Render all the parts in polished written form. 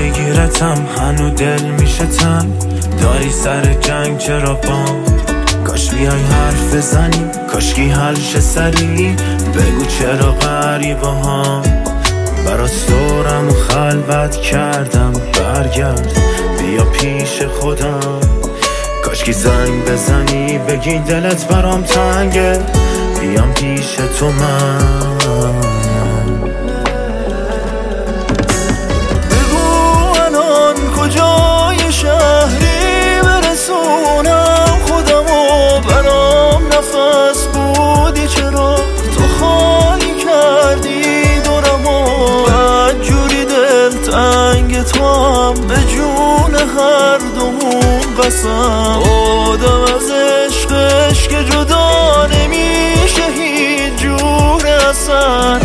میگیرتم هنو دل میشه تن داری سر جنگ چرا بام کاش بیای حرف بزنی کاشکی حل شه سری بگو چرا غریبه ها برات دورم و خلوت کردم برگرد بیا پیش خودم کاشکی زنگ بزنی بگی دلت برام تنگه بیام پیش تو من بگو الان کجای شهری برسونم خودمو برام نفس بودی چرا تو خالی کردی دورمو بدجوری دلتنگ تو هم به جون هر دومون قسم آدم از عشقش که جدا نمیشه هیچ جور اصلا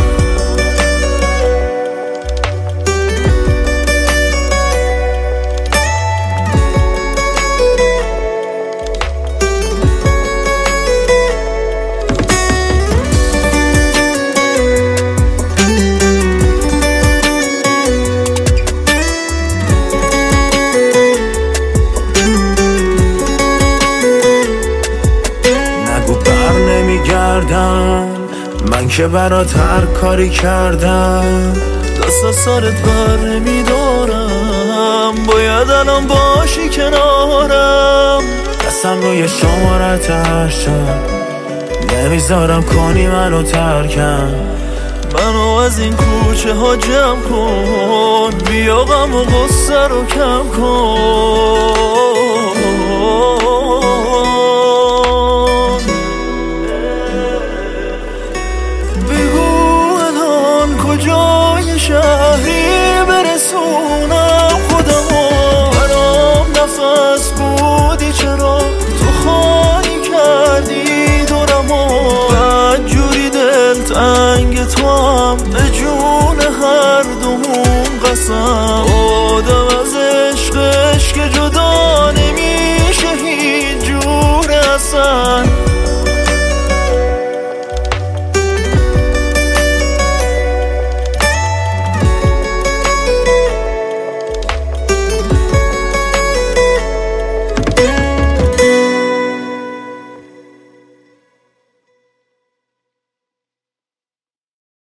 من که برات هر کاری کردم دست از سرت بر نمیدارم باید الان باشی کنارم دستم روی شمارت هر شب نمیذارم کنی منو ترکم منو از این کوچه ها جمع کن بیا غم و غصه رو کم کن کجای شهری برسونم خودمو برام نفس بودی چرا تو خالی کردی دورمو بدجوری دلتنگ تو هم به جون هر دومون قسم